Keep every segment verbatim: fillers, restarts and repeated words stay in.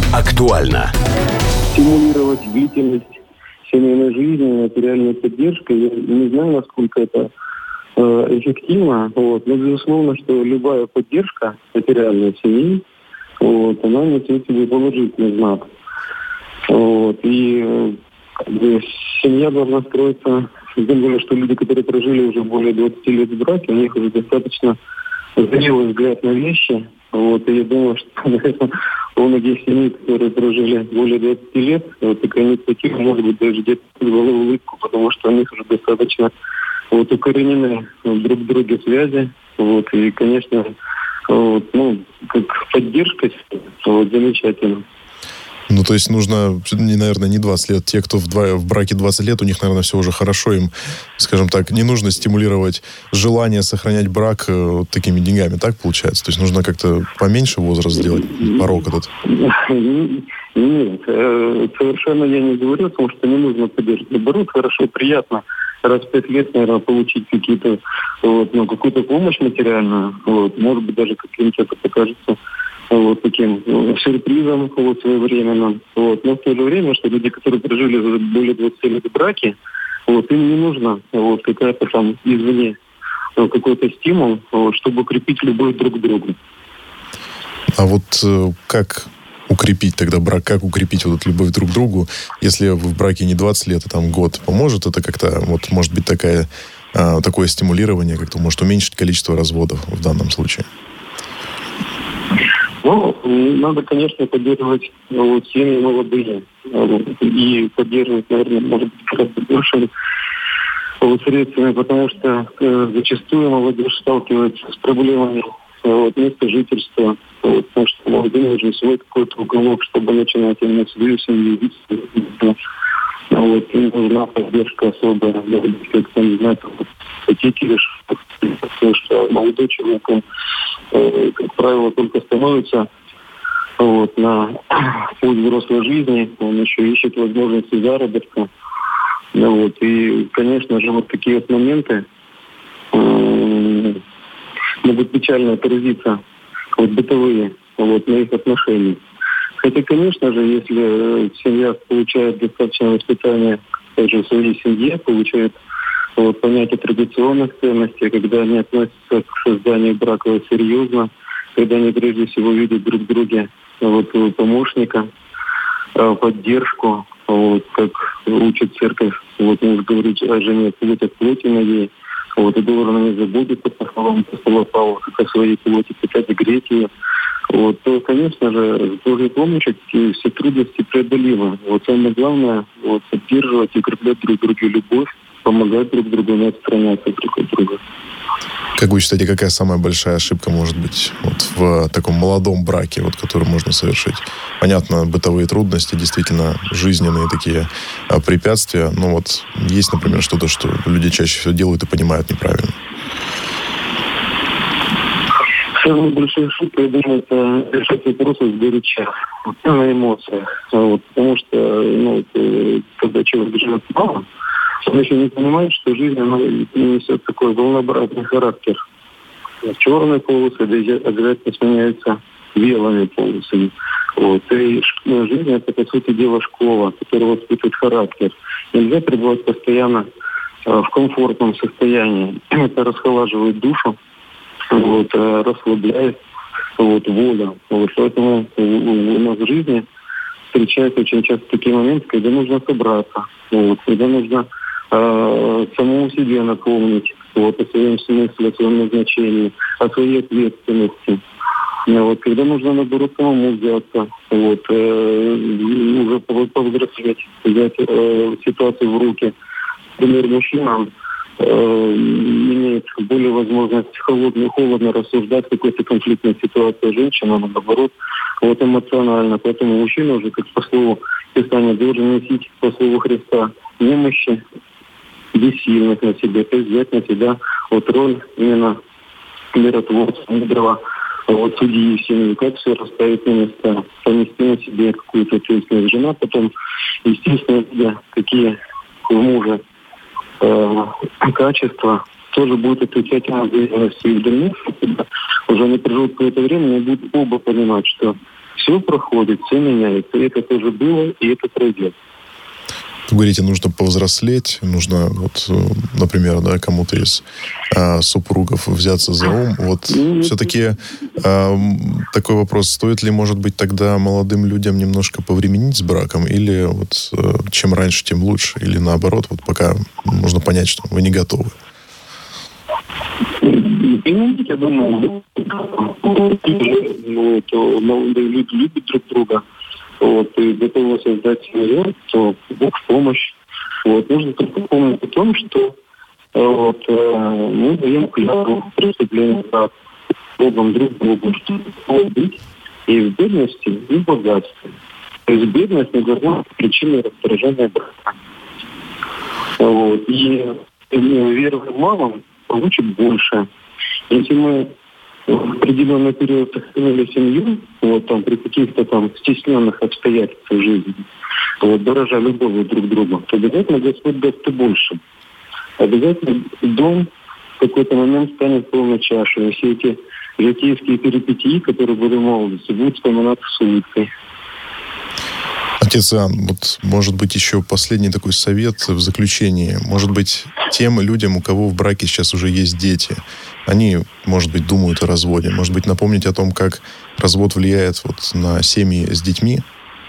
Актуально. Стимулировать длительность семейной жизни, материальная поддержка. Я не знаю, насколько это э, эффективно. Вот. Но безусловно, что любая поддержка материальной семьи, вот, она несет в себе положительный знак. Вот. И э, как бы, семья должна строиться, тем более, что люди, которые прожили уже более двадцати лет в браке, у них уже достаточно зрелый взгляд на вещи. Вот, и я думаю, что, наверное, у многих семей, которые прожили более двадцати лет, вот такая инициатива может быть даже где-то вызвала улыбку, потому что у них уже достаточно вот, укоренены друг в друге связи. Вот, и, конечно, вот, ну, как поддержка, вот, замечательно. Ну, то есть нужно, наверное, не двадцать лет. Те, кто в, два, в браке двадцать лет, у них, наверное, все уже хорошо. Им, скажем так, не нужно стимулировать желание сохранять брак э, вот такими деньгами. Так получается? То есть нужно как-то поменьше возраст сделать, порог этот? Нет, совершенно я не говорю о том, что не нужно поддерживать. Наоборот, хорошо, приятно раз в пять лет, наверное, получить какие-то, вот, ну, какую-то помощь материальную. Вот, может быть, даже каким-то это покажется вот таким ну, сюрпризом вот, своевременным. Вот. Но в то же время, что люди, которые прожили более двадцати лет в браке, вот, им не нужно вот, какая-то там извне вот, какой-то стимул, вот, чтобы укрепить любовь друг к другу. А вот э, как укрепить тогда брак, как укрепить вот эту любовь друг к другу, если вы в браке не двадцать лет, а там год? Поможет это как-то, вот может быть такая, э, такое стимулирование, как-то может уменьшить количество разводов в данном случае? Ну, надо, конечно, поддерживать ну, вот, семьи молодые. Вот, и поддерживать, наверное, может быть, гораздо больше вот, средствами, потому что э, зачастую молодежь сталкивается с проблемами вот, места жительства. Вот, потому что молодым нужен свой какой-то уголок, чтобы начинать именно свою семью. Вот, им нужна поддержка особая. Как-то, не знаю, ипотеки решить. Потому что молодой человек, он, э, как правило, только становится вот, на путь взрослой жизни, он еще ищет возможности заработка. Ну, вот, и, конечно же, вот такие вот моменты э, могут печально отразиться, вот, бытовые, вот, на их отношениях. Хотя, конечно же, если семья получает достаточное воспитание также в своей семье, получает вот, понятие традиционных ценностей, когда они относятся к созданию брака серьезно, когда они прежде всего видят друг в друге вот, помощника, поддержку, вот, как учит церковь, вот, можно говорить о жене плоть от плоти моей, вот, и должен не заботиться, по словам апостола Павла, как о своей плоти, хотя и греть ее. Вот, то, конечно же, с Божьей помощью все трудности преодолимы. Вот самое главное вот, поддерживать и укреплять друг другу любовь, помогать друг другу, не отстраняться друг от друга. Как вы считаете, какая самая большая ошибка может быть вот в таком молодом браке, вот, который можно совершить? Понятно, бытовые трудности, действительно жизненные такие а, препятствия. Но вот есть, например, что-то, что люди чаще всего делают и понимают неправильно. Самая большая ошибка, я думаю, это решать вопросы сгоряча, на эмоциях. Вот, потому что, ну, когда человек живет мало, он еще не понимает, что жизнь она несет такой волнообразный характер. Черные полосы обязательно сменяются белыми полосами. Вот. И жизнь — это, по сути дела, школа, которая воспитывает характер. Нельзя пребывать постоянно в комфортном состоянии. Это расхолаживает душу, вот, расслабляет вот, волю. Вот, поэтому у нас в жизни встречаются очень часто такие моменты, когда нужно собраться, вот, когда нужно э, самому себе напомнить вот, о своем смысле, о своем назначении, о своей ответственности. Вот, когда нужно, наоборот, самому взяться, вот, э, уже повзрослеть, взять э, ситуацию в руки. Например, мужчина э, имеет более возможность холодно, холодно рассуждать в какой-то конфликтной ситуации. Женщина, наоборот, вот эмоционально. Поэтому мужчина уже, как по слову Писания, должен носить по слову Христа немощи, бессильность на себе, то есть взять на себя вот роль именно миротворца, мудрого вот, судьи в семье, как все расставить на места, понести на себе какую-то ответственность. Жена потом, естественно, видя, какие у мужа э, качества, тоже будет отвечать на ответственность. И в дальнейшем, когда уже они проживут какое-то время, они будут оба понимать, что Все проходит, все меняется. И это тоже было, и это пройдет. Вы говорите, нужно повзрослеть, нужно, вот, например, да, кому-то из а, супругов взяться за ум. Вот mm-hmm. все-таки а, такой вопрос, стоит ли, может быть, тогда молодым людям немножко повременить с браком, или вот чем раньше, тем лучше, или наоборот, вот пока нужно понять, что вы не готовы? Я думаю, что молодые люди любят друг друга. Вот, и готовы создать семью, то Бог в помощь. Вот, нужно только помнить о том, что вот, мы даем клятву преступления за Богом друг другу, чтобы быть и в бедности, и в богатстве. То есть бедность не должна быть причиной раздражения брака. Вот, и веруя малым получит больше. Если мы в определенный период сохранили семью, вот там при каких-то там стесненных обстоятельствах жизни, вот, дорожа любовью друг к другу, то обязательно Господь даст и больше. Обязательно дом в какой-то момент станет полной чашей. И все эти житейские перипетии, которые были в молодости, будут вспоминаться с улыбкой. Отец Иоанн, вот, может быть, еще последний такой совет в заключении. Может быть, тем людям, у кого в браке сейчас уже есть дети, они, может быть, думают о разводе. Может быть, напомнить о том, как развод влияет вот на семьи с детьми.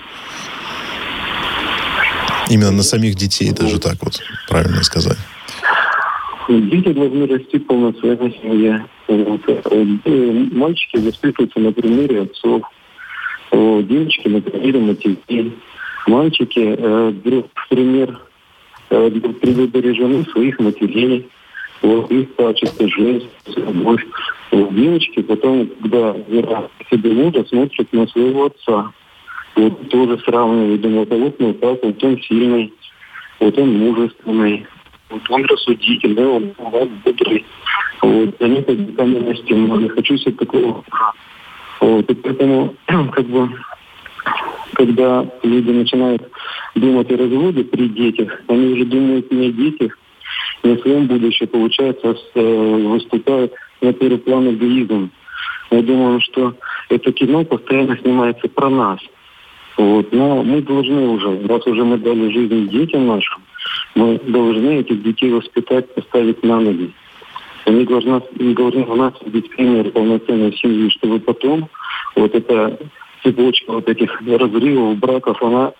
Именно на самих детей, даже так вот правильно сказать. Дети должны расти в полноценной семье. Вот. Мальчики воспитываются на примере отцов. Вот. Девочки на примере матерей. Мальчики э, берут пример э, при выборе жены своих матерей. Вот, их качество, жизнь, любовь. Вот, девочки потом, когда верят себе мужа, смотрят на своего отца. Вот, тоже сравнивают, думают, а вот мой папа, вот он сильный, вот он мужественный, вот он рассудительный, он бодрый. Вот, они как бы каменности, но не хочу себе такого. Вот, и поэтому, как бы, когда люди начинают думать о разводе при детях, они уже думают не о детях, не о своем будущем, получается, выступает на первый план эгоизм. Я думаю, что это кино постоянно снимается про нас. Вот. Но мы должны уже, раз уже мы дали жизнь детям нашим, мы должны этих детей воспитать, поставить на ноги. Они должны, должны у нас быть пример полноценной семьи, чтобы потом вот эта цепочка вот этих разрывов, браков, она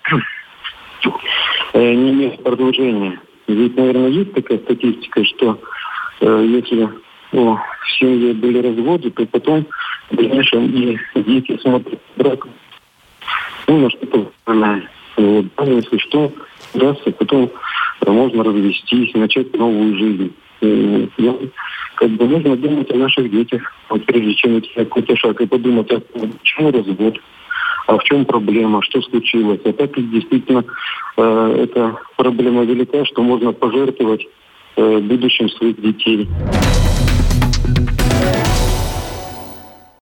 не имеет продолжения. Ведь, наверное, есть такая статистика, что э, если о, в семье были разводы, то потом в дальнейшем и дети смотрят брак, ну, на что-то вспоминают. Вот. А если что, удастся, потом можно развестись, начать новую жизнь. И, ну, как бы нужно думать о наших детях, вот, прежде чем идти какой-то шаг, и подумать, а почему развод, а в чем проблема, что случилось. А так как действительно э, эта проблема велика, что можно пожертвовать э, будущим своих детей.